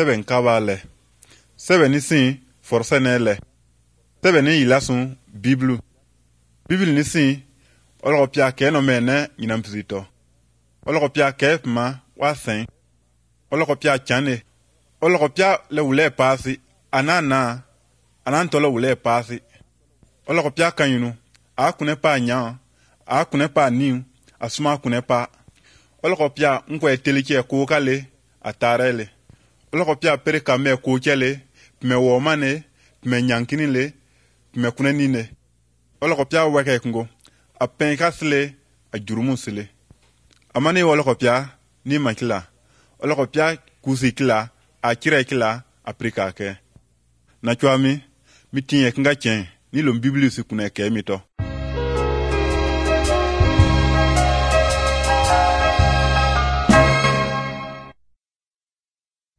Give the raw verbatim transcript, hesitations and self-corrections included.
seben kabale seben isin forsenele seben ilasun biblu biblu nisin ologo pia ke no mene nyinam pizito ologo pia ke ma wasen ologo pia chane ologo pia le wule pasi anana anantolo wule pasi ologo pia kanyunu akune pa nya akune pa niu asuma kune pa ologo pia nkwe telike ko kale atarele ologo pia pere kame ko chele me womane me nyankinile me kunenine ologo pia weke kungo apen kasle ajurumusile amane ologo pia ni makila ologo pia kusikila akire kila aprika ke na chwami mitinye kinga chen ni lo biblia sikune ke mito